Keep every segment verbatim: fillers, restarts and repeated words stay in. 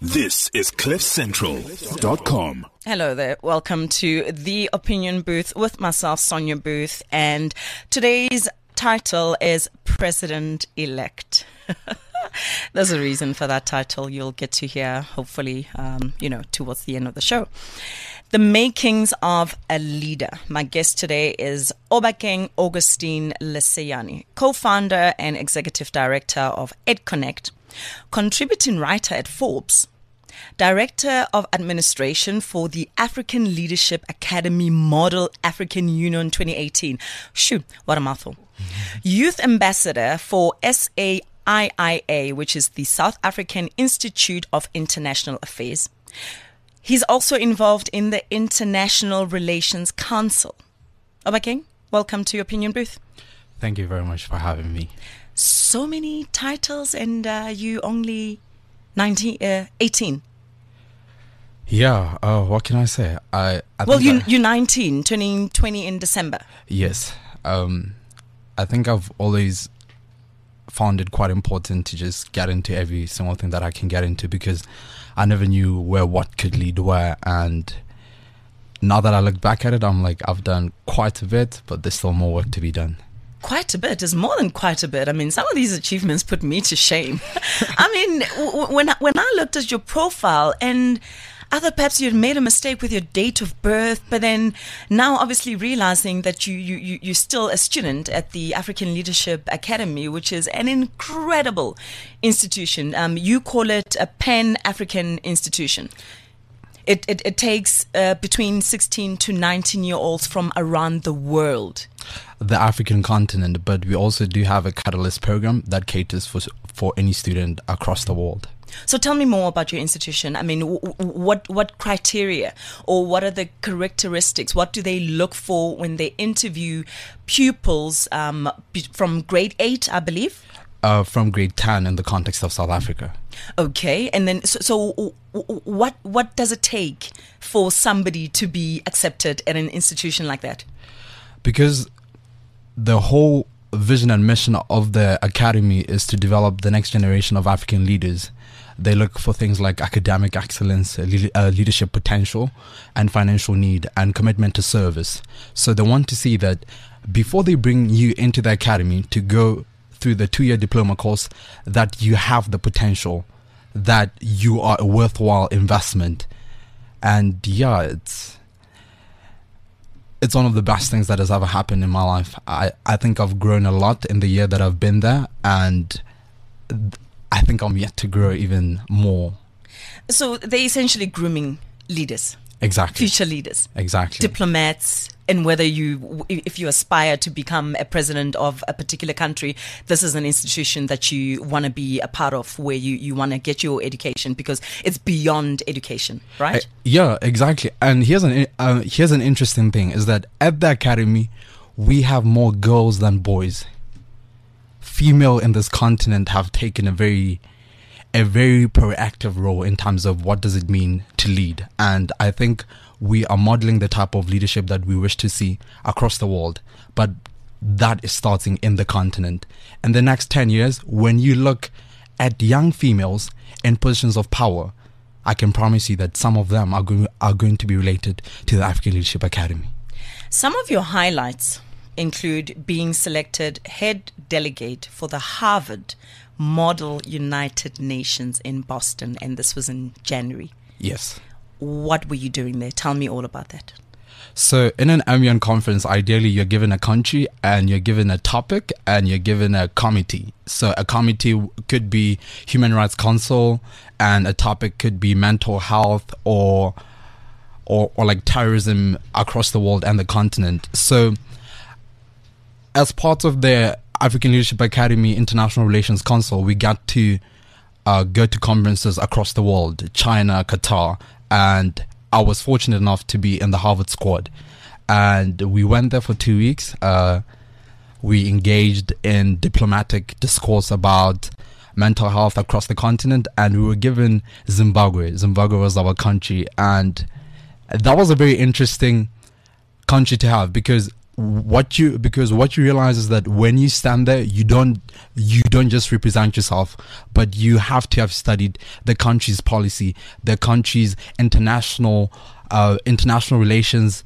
This is cliff central dot com. Hello there. Welcome to The Opinion Booth with myself, Sonia Booth. And today's title is President-Elect. There's a reason for that title. You'll get to hear, hopefully, um, you know, towards the end of the show. The makings of a leader. My guest today is Obakeng Augustine Leseyane, co-founder and executive director of EdConnect, contributing writer at Forbes, Director of Administration for the African Leadership Academy Model African Union twenty eighteen. Shoo, what a mouthful. Mm-hmm. Youth Ambassador for S A I I A, which is the South African Institute of International Affairs. He's also involved in the International Relations Council. Obakeng, welcome to your Opinion Booth. Thank you very much for having me. So many titles and uh, you only nineteen, uh, eighteen. Yeah, uh, what can I say? I, I well, think you, I, you're nineteen, turning twenty in December. Yes. Um, I think I've always found it quite important to just get into every single thing that I can get into, because I never knew where what could lead where. And now that I look back at it, I'm like, I've done quite a bit, but there's still more work to be done. Quite a bit is more than quite a bit. I mean, some of these achievements put me to shame. I mean, w- when I, when I looked at your profile, and I thought perhaps you had made a mistake with your date of birth, but then now obviously realizing that you, you, you, you're still a student at the African Leadership Academy, which is an incredible institution. Um, you call it a Pan-African institution. It, it, it takes uh, between sixteen to nineteen year olds from around the world. The African continent, but we also do have a Catalyst program that caters for for any student across the world. So tell me more about your institution. I mean, w- what what criteria or what are the characteristics? What do they look for when they interview pupils um, from grade eight, I believe? Uh, from grade ten in the context of South Africa. Okay, and then so, so what what does it take for somebody to be accepted at an institution like that? Because the whole vision and mission of the academy is to develop the next generation of African leaders. They look for things like academic excellence, uh, leadership potential, and financial need, and commitment to service. So they want to see that before they bring you into the academy to go through the two-year diploma course, that you have the potential, that you are a worthwhile investment. And yeah, it's it's one of the best things that has ever happened in my life. I, I think I've grown a lot in the year that I've been there, and I think I'm yet to grow even more. So they're essentially grooming leaders. Exactly. Future leaders. Exactly. Diplomats. And whether you, if you aspire to become a president of a particular country, this is an institution that you want to be a part of, where you, you want to get your education, because it's beyond education, right? Uh, yeah, exactly. And here's an uh, here's an interesting thing, is that at the academy, we have more girls than boys. Female in this continent have taken a very a very proactive role in terms of what does it mean to lead. And I think we are modeling the type of leadership that we wish to see across the world. But that is starting in the continent. In the next ten years, when you look at young females in positions of power, I can promise you that some of them are going, are going to be related to the African Leadership Academy. Some of your highlights include being selected head delegate for the Harvard Model United Nations in Boston, and this was in January. Yes. What were you doing there? Tell me all about that. So in an AMION conference, ideally you're given a country and you're given a topic and you're given a committee. So a committee could be Human Rights Council, and a topic could be mental health or or, or like terrorism across the world and the continent. So as part of the African Leadership Academy International Relations Council, we got to uh, go to conferences across the world, China, Qatar, and I was fortunate enough to be in the Harvard squad. And we went there for two weeks. Uh, we engaged in diplomatic discourse about mental health across the continent, and we were given Zimbabwe. Zimbabwe was our country, and that was a very interesting country to have, because what you because what you realize is that when you stand there, you don't you don't just represent yourself, but you have to have studied the country's policy, the country's international uh, international relations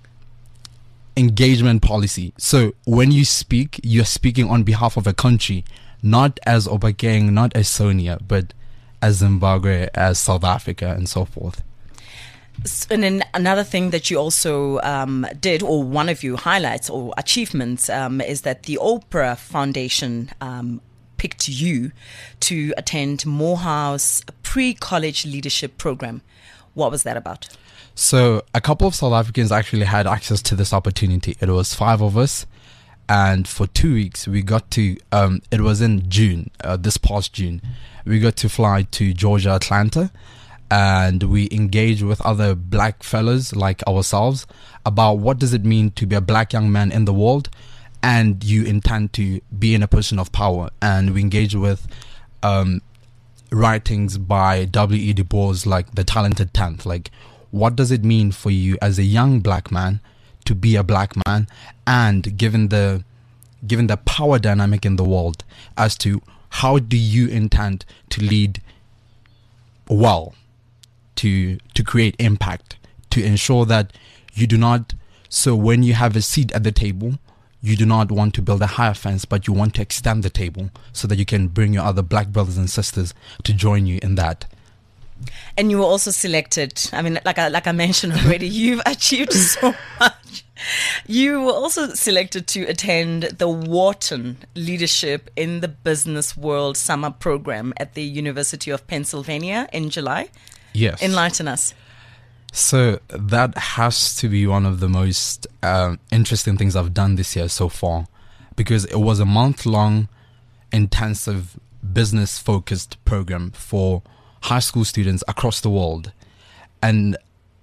engagement policy. So when you speak, you're speaking on behalf of a country, not as Obakeng, not as Sonia, but as Zimbabwe, as South Africa, and so forth. And then another thing that you also um, did, or one of your highlights or achievements, um, is that the Oprah Foundation um, picked you to attend Morehouse pre-college leadership program. What was that about? So a couple of South Africans actually had access to this opportunity. It was five of us, and for two weeks we got to, um, it was in June, uh, this past June, we got to fly to Georgia, Atlanta, and we engaged with other black fellows like ourselves about what does it mean to be a black young man in the world and you intend to be in a position of power. And we engaged with um, writings by W E Du Bois, like The Talented Tenth. Like, what does it mean for you as a young black man to be a black man, and given the given the power dynamic in the world, as to how do you intend to lead well, to to create impact, to ensure that you do not, so when you have a seat at the table, you do not want to build a higher fence, but you want to extend the table so that you can bring your other black brothers and sisters to join you in that. And you were also selected, I mean, like I, like I mentioned already, you've achieved so much. You were also selected to attend the Wharton Leadership in the Business World Summer Program at the University of Pennsylvania in July. Yes. Enlighten us. So that has to be one of the most um, interesting things I've done this year so far, because it was a month-long, intensive, business-focused program for high school students across the world. And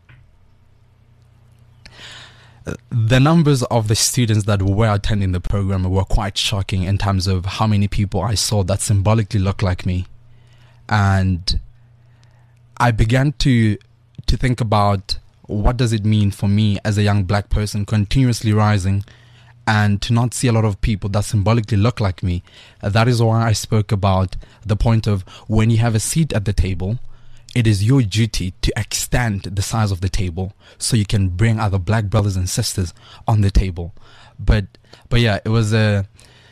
the numbers of the students that were attending the program were quite shocking in terms of how many people I saw that symbolically looked like me. And I began to to think about, what does it mean for me as a young black person continuously rising and to not see a lot of people that symbolically look like me. Uh, that is why I spoke about the point of, when you have a seat at the table, it is your duty to extend the size of the table so you can bring other black brothers and sisters on the table. But but yeah, it was a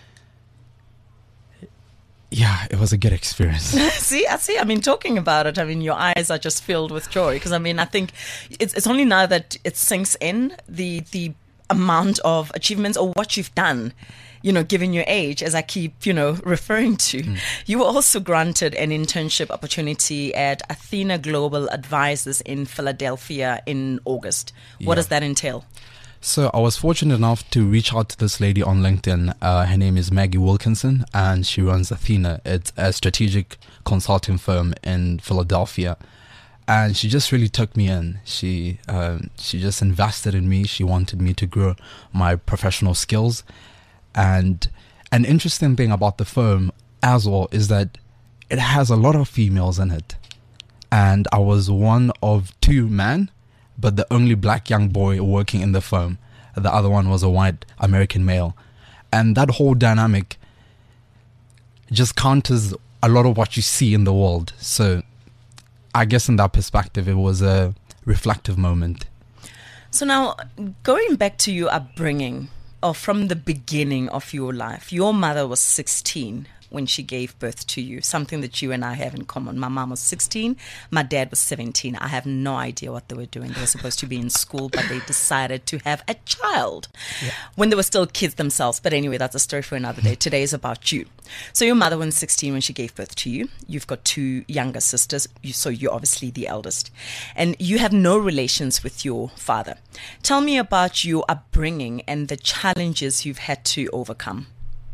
yeah, it was a good experience. see, I see. I mean, talking about it, I mean, your eyes are just filled with joy, because I mean, I think it's it's only now that it sinks in, the the amount of achievements or what you've done, you know, given your age, as I keep, you know, referring to. Mm. You were also granted an internship opportunity at Athena Global Advisors in Philadelphia in August. What yeah. does that entail? So I was fortunate enough to reach out to this lady on LinkedIn. Uh, her name is Maggie Wilkinson, and she runs Athena. It's a strategic consulting firm in Philadelphia. And she just really took me in. She um, she just invested in me. She wanted me to grow my professional skills. And an interesting thing about the firm as well is that it has a lot of females in it. And I was one of two men, but the only black young boy working in the firm. The other one was a white American male. And that whole dynamic just counters a lot of what you see in the world. So I guess in that perspective, it was a reflective moment. So now, going back to your upbringing, or from the beginning of your life, your mother was sixteen when she gave birth to you, something that you and I have in common. My mom was sixteen, my dad was seventeen. I have no idea what they were doing. They were supposed to be in school, but they decided to have a child yeah. when they were still kids themselves. But anyway, that's a story for another day. Today is about you. So your mother was sixteen when she gave birth to you. You've got two younger sisters, you, so you're obviously the eldest. And you have no relations with your father. Tell me about your upbringing and the challenges you've had to overcome.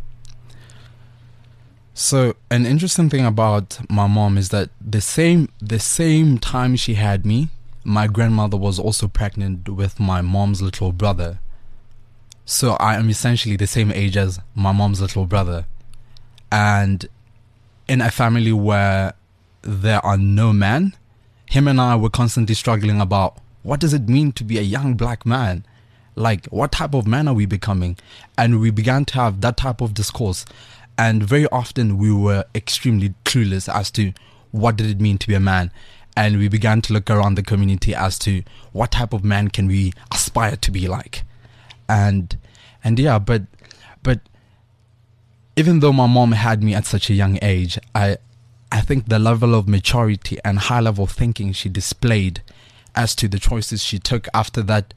So an interesting thing about my mom is that the same the same time she had me, my grandmother was also pregnant with my mom's little brother. So I am essentially the same age as my mom's little brother. And in a family where there are no men, him and I were constantly struggling about, what does it mean to be a young black man? Like, what type of man are we becoming? And we began to have that type of discourse. And very often we were extremely clueless as to what did it mean to be a man. And we began to look around the community as to what type of man can we aspire to be like. And and yeah, but but even though my mom had me at such a young age, I I think the level of maturity and high level thinking she displayed as to the choices she took after that,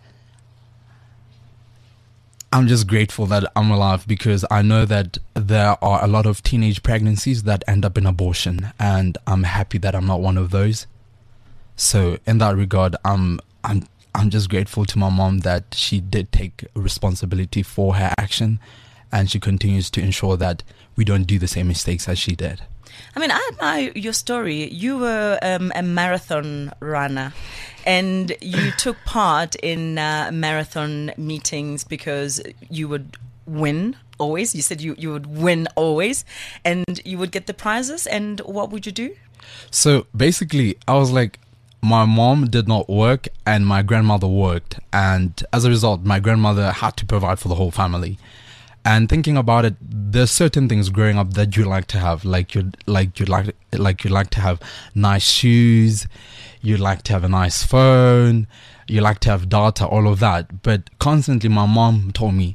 I'm just grateful that I'm alive, because I know that there are a lot of teenage pregnancies that end up in abortion, and I'm happy that I'm not one of those. So in that regard, I'm I'm I'm just grateful to my mom that she did take responsibility for her action, and she continues to ensure that we don't do the same mistakes as she did. I mean, I admire your story. You were um, a marathon runner, and you took part in uh, marathon meetings because you would win always. You said you, you would win always, and you would get the prizes. And what would you do? So basically, I was like, my mom did not work and my grandmother worked. And as a result, my grandmother had to provide for the whole family. And thinking about it, there's certain things growing up that you like to have, like you like you like like you like to have nice shoes, you like to have a nice phone, you like to have data, all of that. But constantly, my mom told me,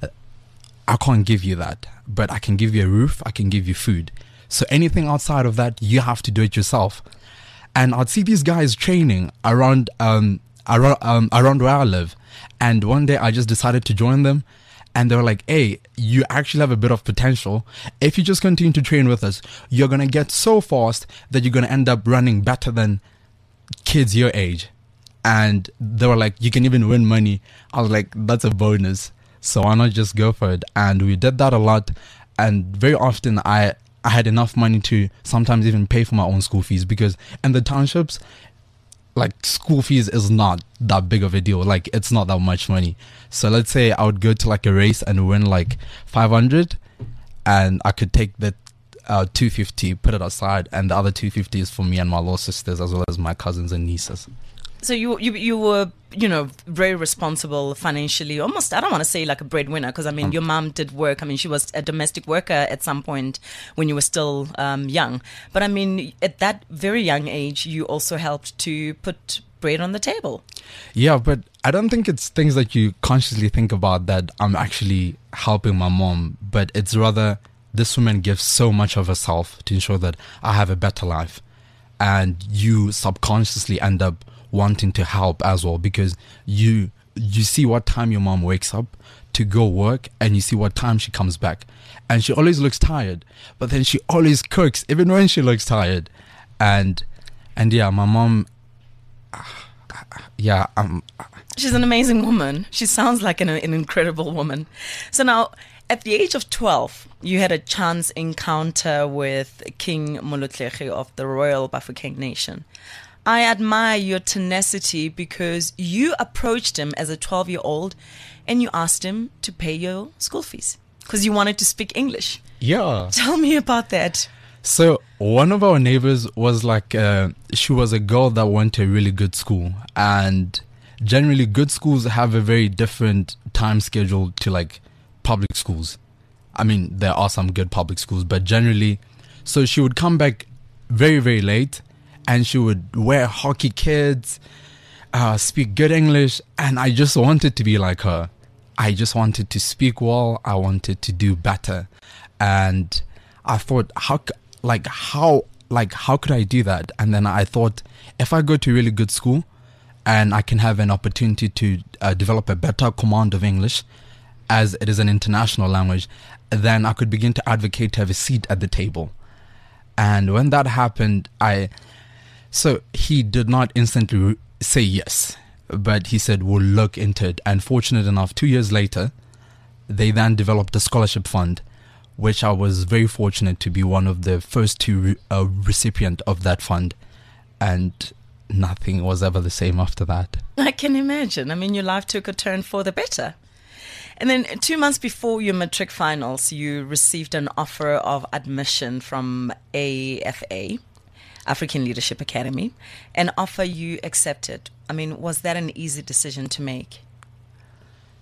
I can't give you that, but I can give you a roof, I can give you food. So anything outside of that, you have to do it yourself. And I'd see these guys training around um around um around where I live, and one day I just decided to join them. And they were like, hey, you actually have a bit of potential. If you just continue to train with us, you're going to get so fast that you're going to end up running better than kids your age. And they were like, you can even win money. I was like, that's a bonus. So why not just go for it? And we did that a lot. And very often I, I had enough money to sometimes even pay for my own school fees, because in the townships, like, school fees is not that big of a deal. Like, it's not that much money. So let's say I would go to like a race and win like five hundred, and I could take the uh, two fifty, put it aside, and the other two fifty is for me and my little sisters, as well as my cousins and nieces. So you you you were, you know, very responsible financially. Almost, I don't want to say like a breadwinner, because I mean, um, your mom did work. I mean, she was a domestic worker at some point when you were still um, young. But I mean, at that very young age, you also helped to put bread on the table. Yeah, but I don't think it's things that you consciously think about that I'm actually helping my mom. But it's rather, this woman gives so much of herself to ensure that I have a better life. And you subconsciously end up wanting to help as well, because you you see what time your mom wakes up to go work, and you see what time she comes back, and she always looks tired, but then she always cooks even when she looks tired. And and yeah, my mom, yeah um she's an amazing woman. She sounds like an, an incredible woman. So now, at the age of twelve, you had a chance encounter with King Molodyeji of the Royal Bafokeng Nation. I admire your tenacity, because you approached him as a twelve-year-old and you asked him to pay your school fees because you wanted to speak English. Yeah. Tell me about that. So one of our neighbors was like, uh, she was a girl that went to a really good school. And generally good schools have a very different time schedule to like public schools. I mean, there are some good public schools, but generally, so she would come back very, very late. And she would wear hockey kids, uh, speak good English. And I just wanted to be like her. I just wanted to speak well. I wanted to do better. And I thought, how, like, how, like, how could I do that? And then I thought, if I go to a really good school and I can have an opportunity to uh, develop a better command of English, as it is an international language, then I could begin to advocate to have a seat at the table. And when that happened, I... So he did not instantly say yes, but he said, we'll look into it. And fortunate enough, two years later, they then developed a scholarship fund, which I was very fortunate to be one of the first two re- uh, recipient of that fund. And nothing was ever the same after that. I can imagine. I mean, your life took a turn for the better. And then two months before your matric finals, you received an offer of admission from A F A. African Leadership Academy, an offer you accepted. I mean, was that an easy decision to make?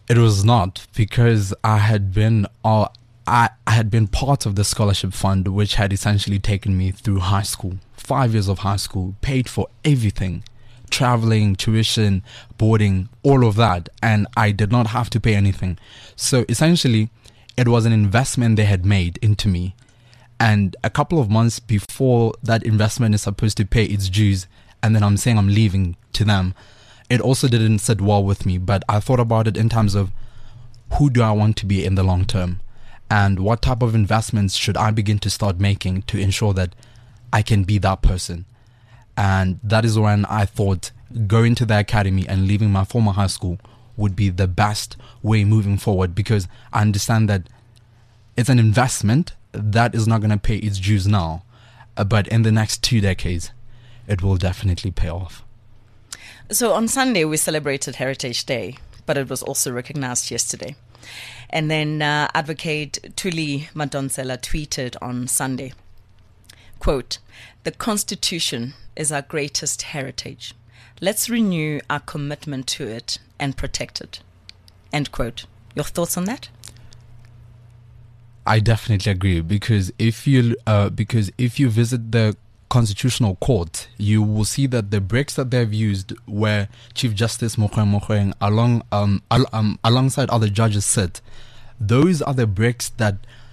It was not, because I had been uh, I, I had been part of the scholarship fund, which had essentially taken me through high school. Five years of high school, paid for everything. Traveling, tuition, boarding, all of that. And I did not have to pay anything. So essentially, it was an investment they had made into me. And a couple of months before that investment is supposed to pay its dues, and then I'm saying I'm leaving to them, it also didn't sit well with me. But I thought about it in terms of, who do I want to be in the long term? And what type of investments should I begin to start making to ensure that I can be that person? And that is when I thought going to the academy and leaving my former high school would be the best way moving forward, because I understand that it's an investment that is not going to pay its dues now, uh, but in the next two decades, it will definitely pay off. So on Sunday, we celebrated Heritage Day, but it was also recognized yesterday. And then uh, Advocate Thuli Madonsela tweeted on Sunday, quote, "The Constitution is our greatest heritage. Let's renew our commitment to it and protect it." End quote. Your thoughts on that? I definitely agree, because if you uh, because if you visit the Constitutional Court, you will see that the bricks that they've used, where Chief Justice Mogoeng Mogoeng along um, al- um alongside other judges sit, those are the bricks that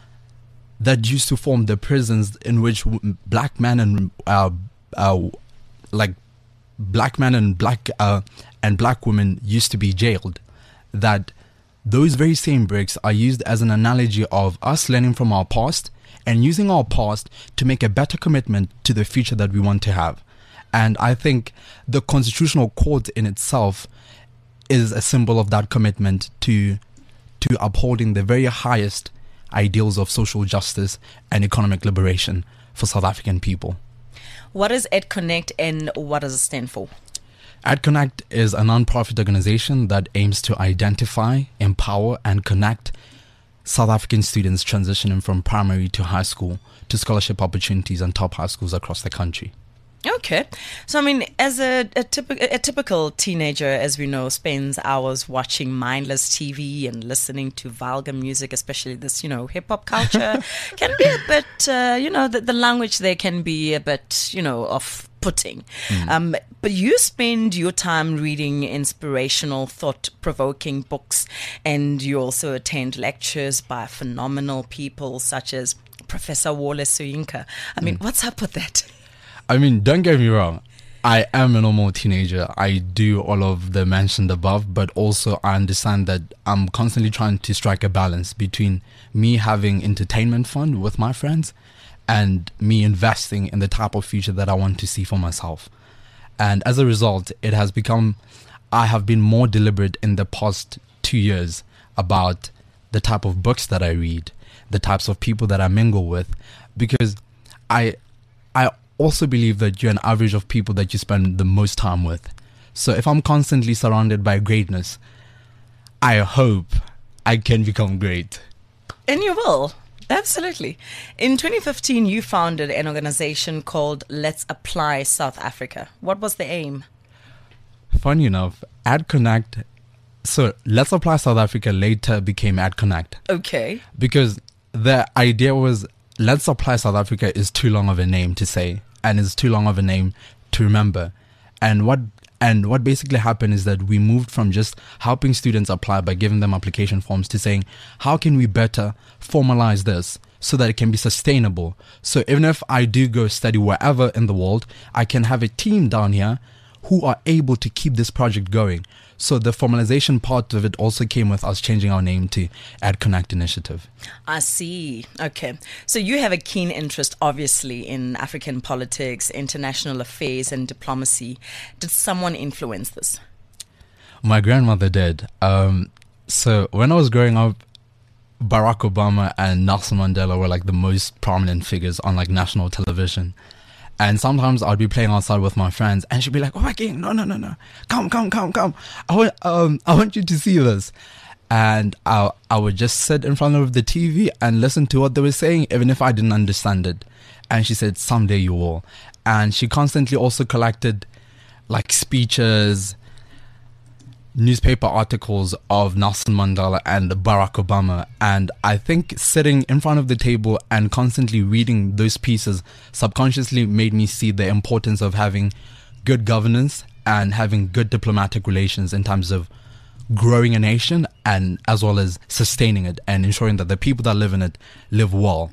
that used to form the prisons in which w- black men and uh, uh like black men and black uh and black women used to be jailed. That those very same bricks are used as an analogy of us learning from our past and using our past to make a better commitment to the future that we want to have. And I think the Constitutional Court in itself is a symbol of that commitment to to upholding the very highest ideals of social justice and economic liberation for South African people. What is EdConnect and what does it stand for? EdConnect is a non-profit organization that aims to identify, empower, and connect South African students transitioning from primary to high school to scholarship opportunities in top high schools across the country. Okay. So, I mean, as a, a, typ- a typical teenager, as we know, spends hours watching mindless T V and listening to vulgar music, especially this, you know, hip-hop culture, can be a bit, uh, you know, the, the language there can be a bit, you know, off-putting. Mm. Um, but you spend your time reading inspirational, thought-provoking books, and you also attend lectures by phenomenal people such as Professor Wallace Soyinka. I mean, mm. what's up with that? I mean, don't get me wrong. I am a normal teenager. I do all of the mentioned above, but also I understand that I'm constantly trying to strike a balance between me having entertainment fun with my friends and me investing in the type of future that I want to see for myself. And as a result, it has become, I have been more deliberate in the past two years about the type of books that I read, the types of people that I mingle with, because I, I also believe that you're an average of people that you spend the most time with. So if I'm constantly surrounded by greatness, I hope I can become great. And you will. Absolutely. In twenty fifteen, you founded an organization called Let's Apply South Africa. What was the aim? Funny enough, EdConnect, so Let's Apply South Africa later became EdConnect. Okay. Because the idea was, Let's Apply South Africa is too long of a name to say, and it's too long of a name to remember. And what and what basically happened is that we moved from just helping students apply by giving them application forms to saying, how can we better formalize this so that it can be sustainable? So even if I do go study wherever in the world, I can have a team down here who are able to keep this project going. So the formalization part of it also came with us changing our name to EdConnect Initiative. I see. Okay. So you have a keen interest, obviously, in African politics, international affairs, and diplomacy. Did someone influence this? My grandmother did. Um, so when I was growing up, Barack Obama and Nelson Mandela were like the most prominent figures on like national television. And sometimes I'd be playing outside with my friends, and she'd be like, "Oh my king, no, no, no, no, come, come, come, come! I want, um, I want you to see this." And I, I would just sit in front of the T V and listen to what they were saying, even if I didn't understand it. And she said, "Someday you will." And she constantly also collected, like speeches, newspaper articles of Nelson Mandela and Barack Obama, and I think sitting in front of the table and constantly reading those pieces subconsciously made me see the importance of having good governance and having good diplomatic relations in terms of growing a nation, and as well as sustaining it and ensuring that the people that live in it live well.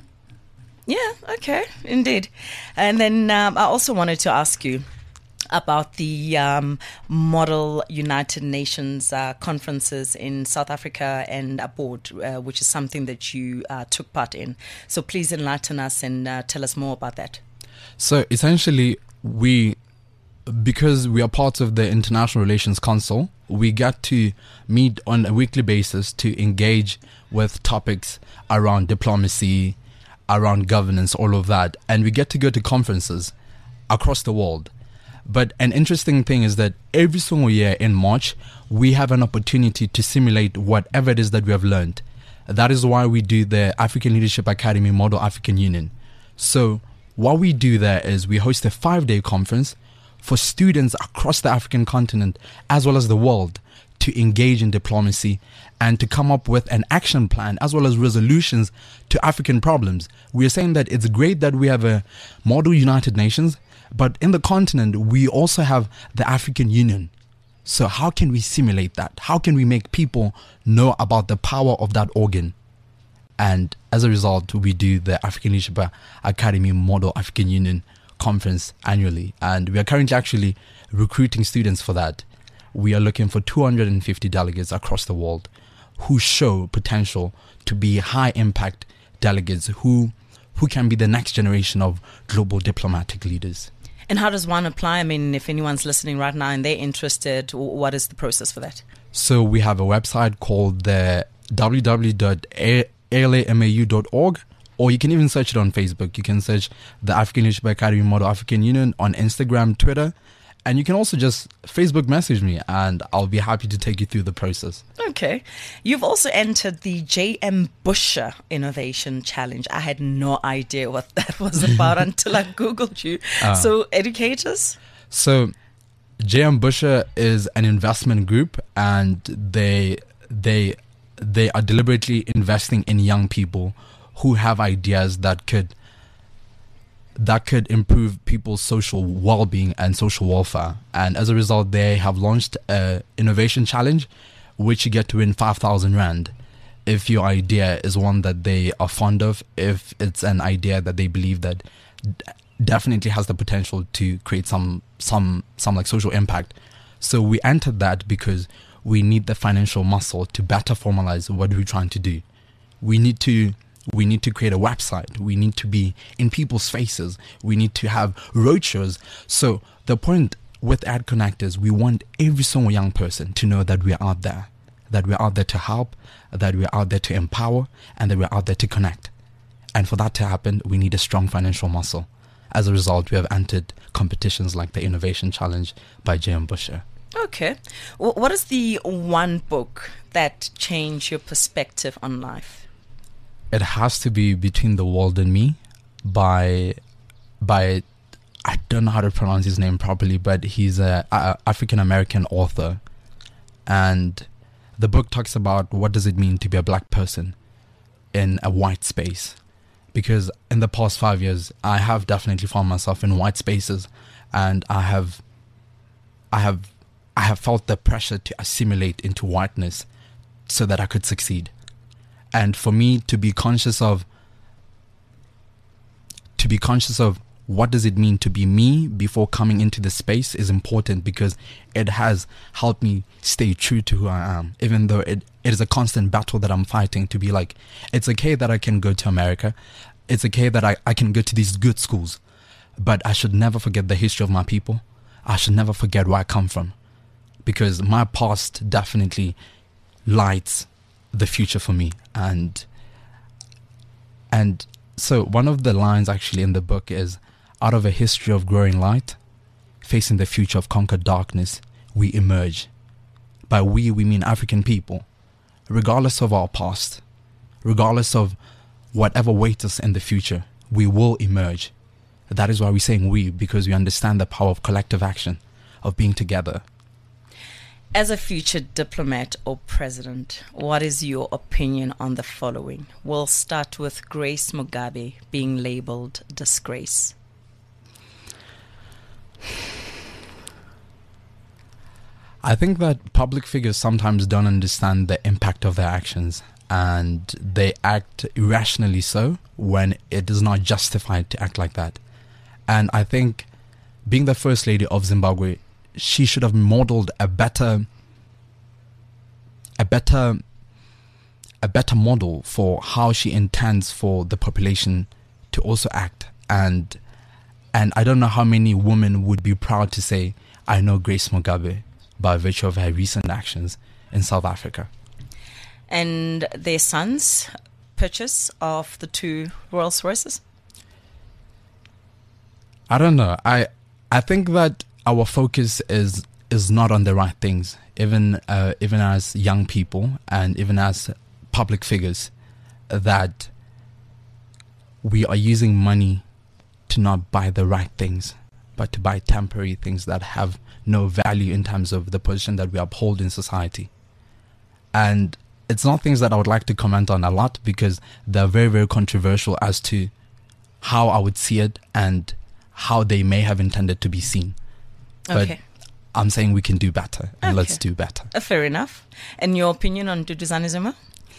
Yeah, okay, indeed. And then um, I also wanted to ask you about the um, Model United Nations uh, conferences in South Africa and abroad, uh, which is something that you uh, took part in. So please enlighten us and uh, tell us more about that. So essentially, we, because we are part of the International Relations Council, we get to meet on a weekly basis to engage with topics around diplomacy, around governance, all of that. And we get to go to conferences across the world. But an interesting thing is that every single year in March, we have an opportunity to simulate whatever it is that we have learned. That is why we do the African Leadership Academy Model African Union. So what we do there is we host a five-day conference for students across the African continent as well as the world to engage in diplomacy and to come up with an action plan as well as resolutions to African problems. We are saying that it's great that we have a Model United Nations, but in the continent, we also have the African Union. So how can we simulate that? How can we make people know about the power of that organ? And as a result, we do the African Leadership Academy Model African Union conference annually. And we are currently actually recruiting students for that. We are looking for two hundred fifty delegates across the world who show potential to be high impact delegates who who can be the next generation of global diplomatic leaders. And how does one apply? I mean, if anyone's listening right now and they're interested, what is the process for that? So we have a website called the w w w dot a l a m a u dot org, or you can even search it on Facebook. You can search the African Leadership Academy Model African Union on Instagram, Twitter, and you can also just Facebook message me and I'll be happy to take you through the process. Okay. You've also entered the J M Busher Innovation Challenge. I had no idea what that was about until I Googled you. Uh, so educate us. So J M Busher is an investment group, and they they they are deliberately investing in young people who have ideas that could that could improve people's social well-being and social welfare. And as a result, they have launched an innovation challenge, which you get to win five thousand rand if your idea is one that they are fond of, if it's an idea that they believe that d- definitely has the potential to create some some some like social impact. So we entered that because we need the financial muscle to better formalize what we're trying to do. We need to We need to create a website. We need to be in people's faces. We need to have roadshows. So the point with Ad Connect is we want every single young person to know that we're out there, that we're out there to help, that we're out there to empower, and that we're out there to connect. And for that to happen, we need a strong financial muscle. As a result, we have entered competitions like the Innovation Challenge by J M Busher. Okay. Well, what is the one book that changed your perspective on life? It has to be Between the World and Me by, by I don't know how to pronounce his name properly, but he's a, a African-American author. And the book talks about what does it mean to be a black person in a white space. Because in the past five years, I have definitely found myself in white spaces, and I have, I have, I have felt the pressure to assimilate into whiteness so that I could succeed. And for me to be conscious of, to be conscious of what does it mean to be me before coming into the space is important, because it has helped me stay true to who I am, even though it, it is a constant battle that I'm fighting to be like, it's okay that I can go to America. It's okay that I, I can go to these good schools, but I should never forget the history of my people. I should never forget where I come from, because my past definitely lights the future for me. And and so one of the lines actually in the book is, out of a history of growing light, facing the future of conquered darkness, we emerge. By we, we mean African people. Regardless of our past, regardless of whatever waits us in the future, we will emerge. That is why we're saying we, because we understand the power of collective action, of being together. As a future diplomat or president, what is your opinion on the following? We'll start with Grace Mugabe being labeled disgrace. I think that public figures sometimes don't understand the impact of their actions, and they act irrationally so when it is not justified to act like that. And I think being the First Lady of Zimbabwe, she should have modeled a better a better a better model for how she intends for the population to also act. And and I don't know how many women would be proud to say, I know Grace Mugabe, by virtue of her recent actions in South Africa. And their sons' purchase of the two Rolls Royces? I don't know. I I think that our focus is is not on the right things, even uh, even as young people and even as public figures, that we are using money to not buy the right things, but to buy temporary things that have no value in terms of the position that we uphold in society. And it's not things that I would like to comment on a lot, because they're very, very controversial as to how I would see it and how they may have intended to be seen. But Okay. I'm saying we can do better, and Okay. let's do better. Uh, fair enough. And your opinion on Duduzane Zuma?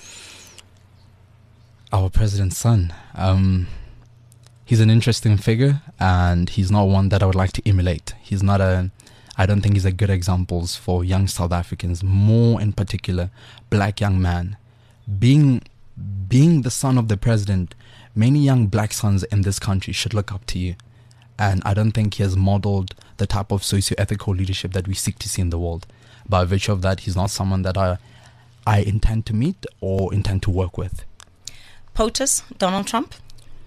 Our president's son. Um, he's an interesting figure, and he's not one that I would like to emulate. He's not a, I don't think he's a good example for young South Africans, more in particular, black young man. Being, being the son of the president, many young black sons in this country should look up to you. And I don't think he has modeled the type of socio-ethical leadership that we seek to see in the world. By virtue of that, he's not someone that I, I intend to meet or intend to work with. POTUS, Donald Trump?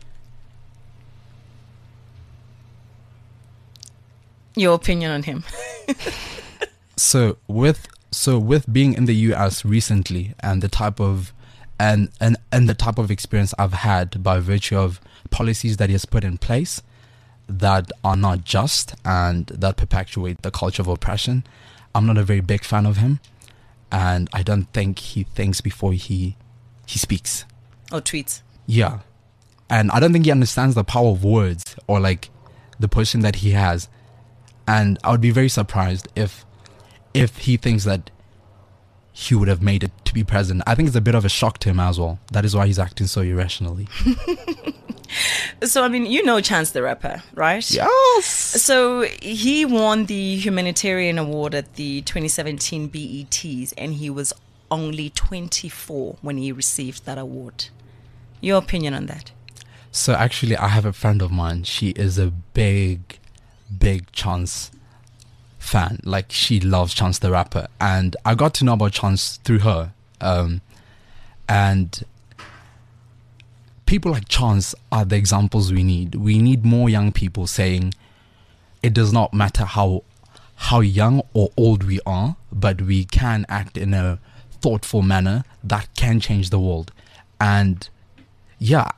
Your opinion on him? So with so with being in the U S recently, and the type of and, and and the type of experience I've had by virtue of policies that he has put in place that are not just and that perpetuate the culture of oppression, I'm not a very big fan of him, and I don't think he thinks before he he speaks. Or tweets? Yeah. And I don't think he understands the power of words, or like the position that he has. And I would be very surprised if if he thinks that he would have made it to be president. I think it's a bit of a shock to him as well. That is why he's acting so irrationally. So, I mean, you know Chance the Rapper, right? Yes. So he won the Humanitarian Award at the twenty seventeen B E Ts, and he was only twenty-four when he received that award. Your opinion on that? So actually, I have a friend of mine. She is a big, big Chance fan. Like, she loves Chance the Rapper. And I got to know about Chance through her. Um, and people like Chance are the examples we need. We need more young people saying, it does not matter how how young or old we are, but we can act in a thoughtful manner that can change the world. And yeah,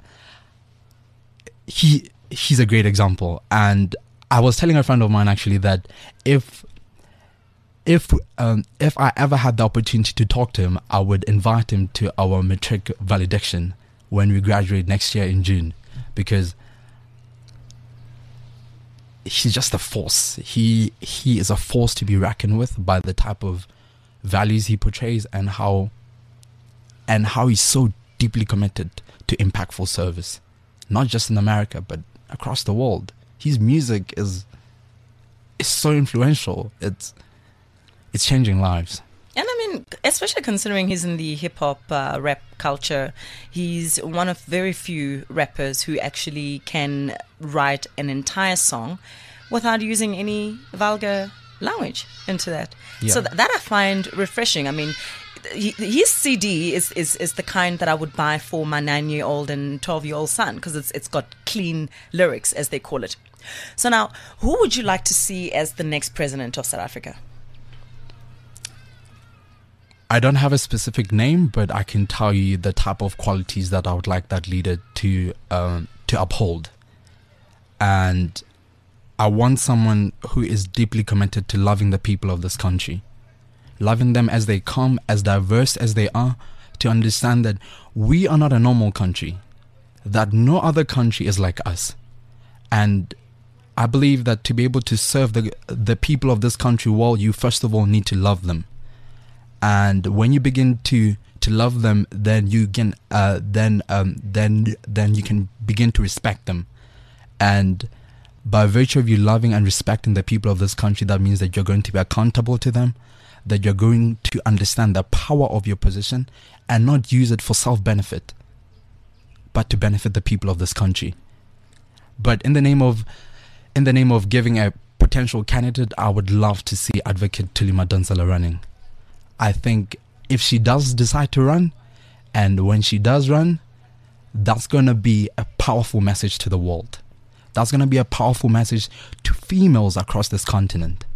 he he's a great example. And I was telling a friend of mine actually that if if um, if I ever had the opportunity to talk to him, I would invite him to our matric valediction when we graduate next year in June, because he's just a force. He he is a force to be reckoned with by the type of values he portrays, and how and how he's so deeply committed to impactful service, not just in America but across the world. His music is is so influential. It's it's changing lives. And I mean, especially considering he's in the hip-hop uh, rap culture, he's one of very few rappers who actually can write an entire song without using any vulgar language into that. Yeah. So th- that I find refreshing. I mean, he, his C D is, is, is the kind that I would buy for my nine-year-old and twelve-year-old son, because it's it's got clean lyrics, as they call it. So now, who would you like to see as the next president of South Africa? I don't have a specific name, but I can tell you the type of qualities that I would like that leader to um, to uphold. And I want someone who is deeply committed to loving the people of this country, loving them as they come, as diverse as they are, to understand that we are not a normal country, that no other country is like us. And I believe that to be able to serve the the people of this country well, you first of all need to love them. And when you begin to to love them, then you can uh, then um, then then you can begin to respect them. And by virtue of you loving and respecting the people of this country, that means that you're going to be accountable to them, that you're going to understand the power of your position and not use it for self-benefit, but to benefit the people of this country. But in the name of in the name of giving a potential candidate, I would love to see Advocate Thuli Madonsela running. I think if she does decide to run, and when she does run, that's going to be a powerful message to the world. That's going to be a powerful message to females across this continent.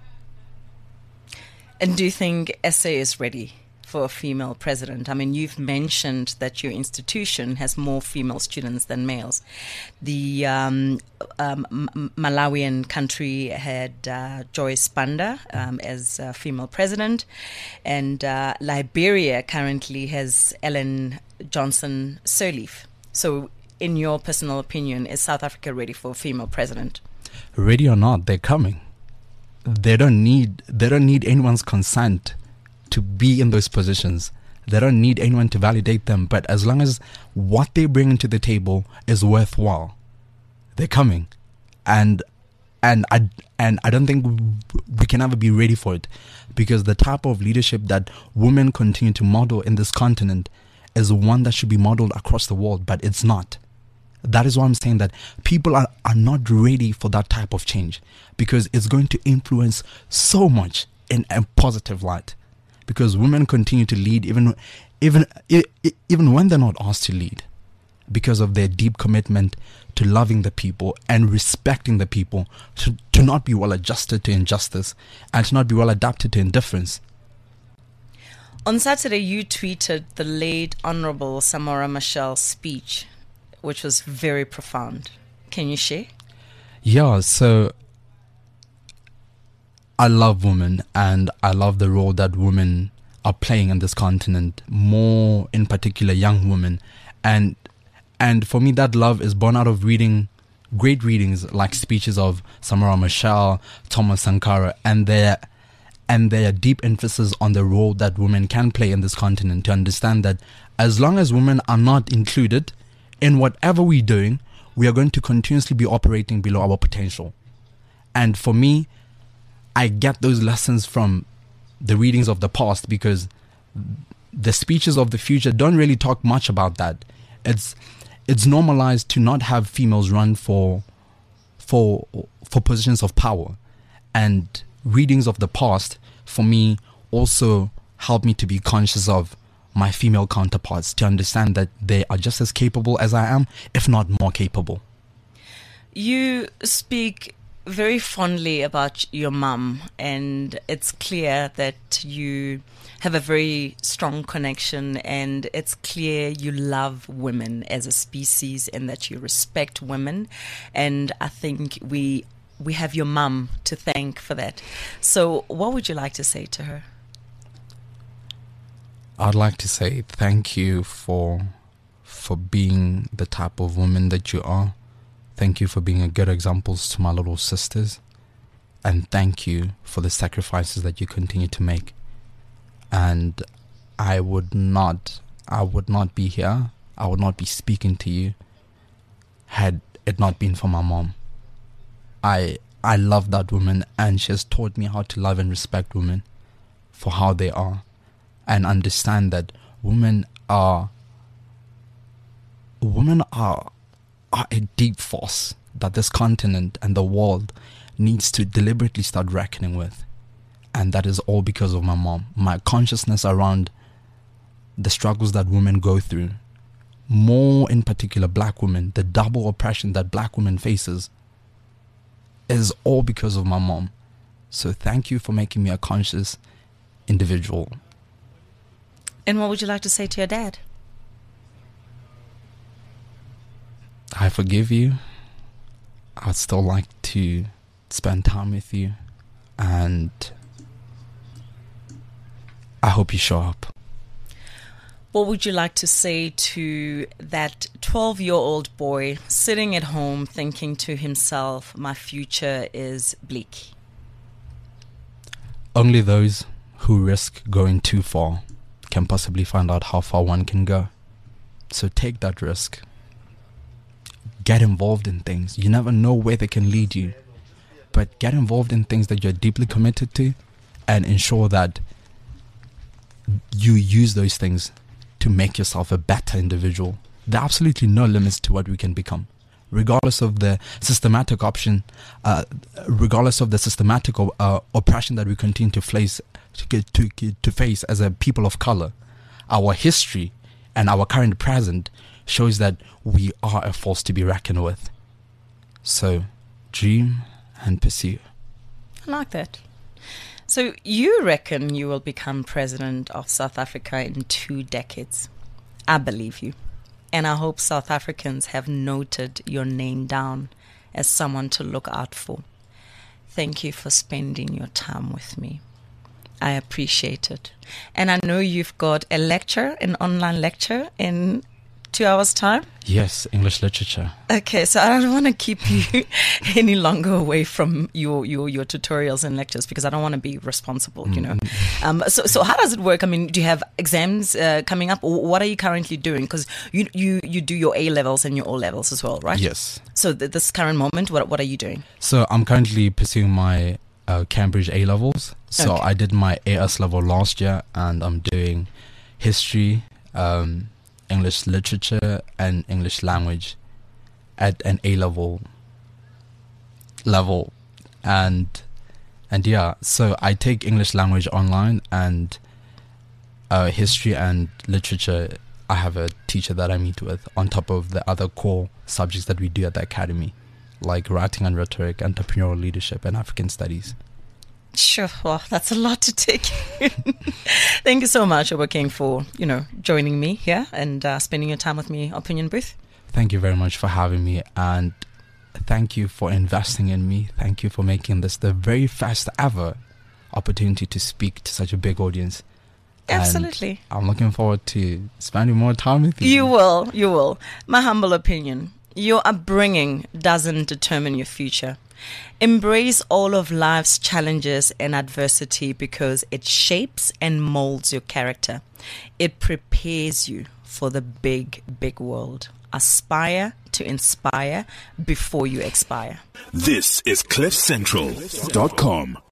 And do you think S A is ready for a female president? I mean, you've mentioned that your institution has more female students than males. The um, um, M- Malawian country had uh, Joyce Banda um, as uh, female president, and uh, Liberia currently has Ellen Johnson Sirleaf. So, in your personal opinion, is South Africa ready for a female president? Ready or not, they're coming. They don't need they don't need anyone's consent to be in those positions. They don't need anyone to validate them. But as long as what they bring to the table is worthwhile, they're coming. And and I and I don't think we can ever be ready for it, because the type of leadership that women continue to model in this continent is one that should be modeled across the world, but it's not. That is why I'm saying that people are, are not ready for that type of change, because it's going to influence so much in a positive light. Because women continue to lead even even even when they're not asked to lead, because of their deep commitment to loving the people and respecting the people, to, to not be well adjusted to injustice and to not be well adapted to indifference. On Saturday, you tweeted the late Honorable Samora Machel's speech, which was very profound. Can you share? Yeah, so I love women, and I love the role that women are playing in this continent, more in particular young women. And and for me, that love is born out of reading great readings like speeches of Samora Machel, Thomas Sankara, and their and their deep emphasis on the role that women can play in this continent, to understand that as long as women are not included in whatever we're doing, we are going to continuously be operating below our potential. And for me, I get those lessons from the readings of the past, because the speeches of the future don't really talk much about that. It's it's normalized to not have females run for for for positions of power. And readings of the past, for me, also help me to be conscious of my female counterparts, to understand that they are just as capable as I am, if not more capable. You speak very fondly about your mum, and it's clear that you have a very strong connection, and it's clear you love women as a species and that you respect women. And I think we we have your mum to thank for that. So what would you like to say to her? I'd like to say thank you for for being the type of woman that you are. Thank you for being a good example to my little sisters. And thank you for the sacrifices that you continue to make. And I would not, I would not be here, I would not be speaking to you had it not been for my mom. I I love that woman, and she has taught me how to love and respect women for how they are, and understand that women are women are are a deep force that this continent and the world needs to deliberately start reckoning with. And that is all because of my mom. My consciousness around the struggles that women go through, more in particular black women, the double oppression that black women faces, is all because of my mom. So thank you for making me a conscious individual. And what would you like to say to your dad? I forgive you. I'd still like to spend time with you. And I hope you show up. What would you like to say to that twelve-year-old boy sitting at home thinking to himself, my future is bleak? Only those who risk going too far can possibly find out how far one can go. So take that risk. Get involved in things. You never know where they can lead you. But get involved in things that you're deeply committed to and ensure that you use those things to make yourself a better individual. There are absolutely no limits to what we can become, regardless of the systematic option, uh, regardless of the systematic uh, oppression that we continue to face, to, get, to, to face as a people of color. Our history and our current present shows that we are a force to be reckoned with. So, dream and pursue. I like that. So you reckon you will become president of South Africa in two decades? I believe you. And I hope South Africans have noted your name down as someone to look out for. Thank you for spending your time with me. I appreciate it. And I know you've got a lecture, an online lecture in two hours' time? Yes, English literature. Okay, so I don't want to keep you any longer away from your, your, your tutorials and lectures because I don't want to be responsible, you know. Mm-hmm. Um, so, so how does it work? I mean, do you have exams uh, coming up, or what are you currently doing? Because you, you, you do your A-levels and your O-levels as well, right? Yes. So th- this current moment, what, what are you doing? So I'm currently pursuing my uh, Cambridge A-levels. So okay. I did my A S level last year, and I'm doing history, um, English literature and English language at an A-level level. And and yeah, so I take English language online, and uh, history and literature, I have a teacher that I meet with on top of the other core subjects that we do at the academy, like writing and rhetoric, entrepreneurial leadership, and African studies. Sure. Well, that's a lot to take. Thank you so much, Obakeng, for, you know, joining me here and uh, spending your time with me, Opinion Booth. Thank you very much for having me, and thank you for investing in me. Thank you for making this the very first ever opportunity to speak to such a big audience. Absolutely. And I'm looking forward to spending more time with you. You will. You will. My humble opinion, your upbringing doesn't determine your future. Embrace all of life's challenges and adversity because it shapes and molds your character. It prepares you for the big, big world. Aspire to inspire before you expire. This is cliff central dot com.